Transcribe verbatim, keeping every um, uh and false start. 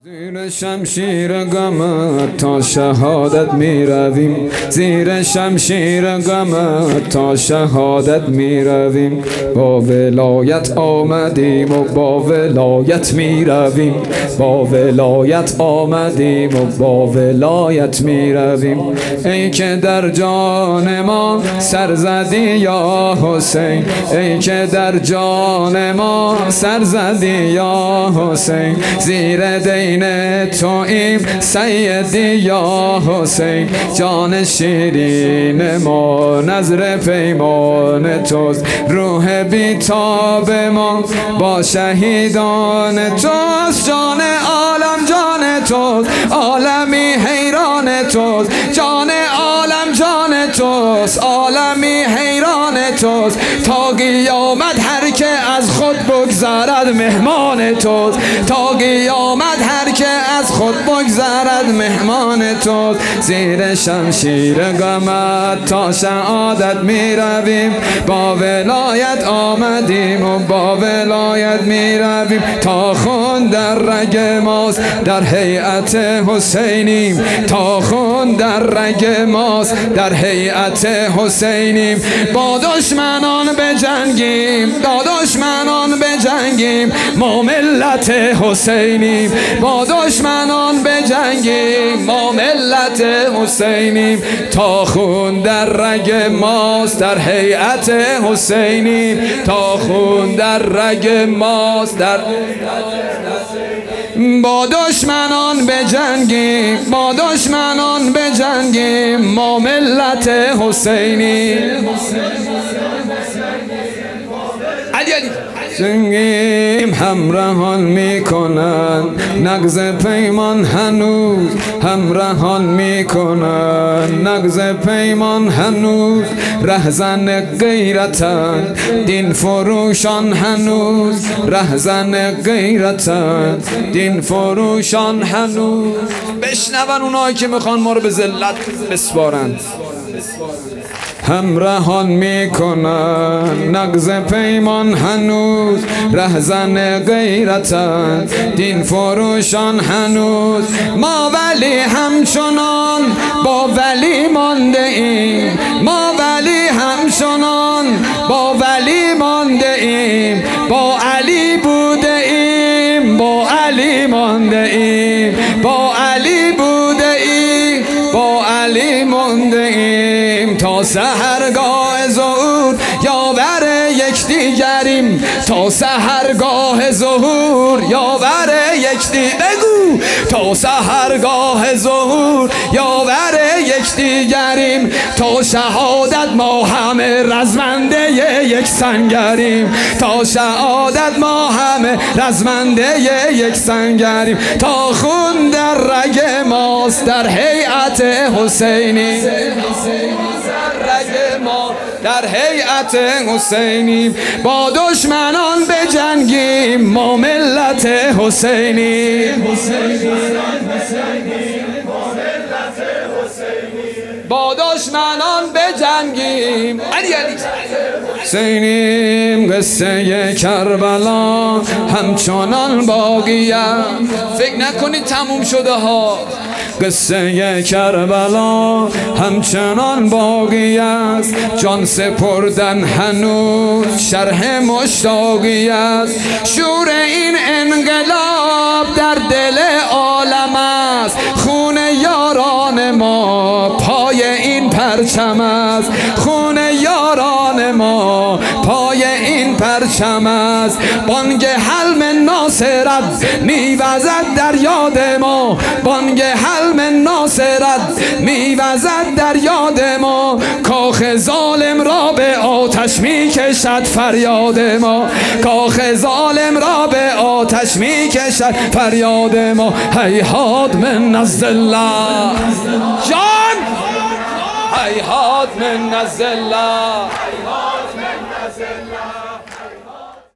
زیر شمشیر غمت تا شهادت می رویم، زیر شمشیر غمت تا شهادت می رویم. با ولایت آمدیم و با ولایت می رویم، با ولایت آمدیم و با ولایت می رویم. ای که در جان ما سر زدی یا حسین، ای که در جان ما سر زدی یا حسین. زیر دین توییم سیدی یا حسین، جان شیرین ما نظر پیمان توست. روح بیتاب ما با شهیدان توست، جان عالم جان توست، عالمی حیران توست. جان عالم جان توست، عالمی حیران توست. تا قیامت هر که از خود بگذرد مهمان توست، تا قیامت هر که از خود بگذرد مهمان توست. زیر شمشیر غمت تا شهادت می رویم، با ولایت آمدیم و با ولایت می رویم. تا خون در رگ ماست در هیئت حسینیم، تا خون در رگ ماست در هیئت حسینیم. با دشمنان بجنگیم، با دشمنان بجنگیم، ما ملت حسینیم. با دشمنان بجنگیم، ما ملت حسینیم. تا خون در رگ ماست در هیئت حسینیم، تا خون در رگ ماست در با دشمنان بجنگیم، با دشمنان بجنگیم، ما ملت حسینیم. علی علی زنگیم همراهان میکنن نقض پیمان، هنوز همراهان میکنن نقض پیمان. هنوز رهزن غیرتن دین فروشان، هنوز رهزن غیرتن دین فروشان. هنوز بشنون اونایی که میخوان ما رو به ذلت بسپارند. همراهان میکنن نقض پیمان، هنوز رهزن غیرتن دین فروشان. هنوز ما ولی همچنان با ولی مانده ایم، ما ولی همچنان با ولی مانده ایم. با علی بوده ایم، با علی مانده ایم، با علی بوده ایم، با علی مانده ایم. تا سحرگاه ظهور یاور یکدیگریم، تا سحرگاه ظهور یاور یکدی بگو تا سحرگاه ظهور یاور یکدیگریم. تا شهادت ما همه رزمنده یک سنگریم، تا شهادت ما همه رزمنده یک سنگریم. تا خون در رگ ماست در هیئت حسینی، رگ ما در هیئت حسینیم. با دشمنان بجنگیم، ما ملت حسینیم. با دشمنان بجنگیم. علی علی حسینیم. قصه کربلا همچنان باقیه، فکر نکنید تموم شده ها. قصه کربلا همچنان باقی است، جان سپردن هنوز شرح مشتاقی است. شور این انقلاب در دل عالم است، خون یاران ما پای این پرچم است، خون یاران ما پای این پرچم است. بانگ حلم ناصرت میوزد در یاد ما، بانگ حلم ناصرت میوزد در یاد ما. کاخ ظالم را به آتش میکشد فریاد ما، کاخ ظالم را به آتش میکشد فریاد ما. هیهات من الذلة جان، هیهات من الذلة.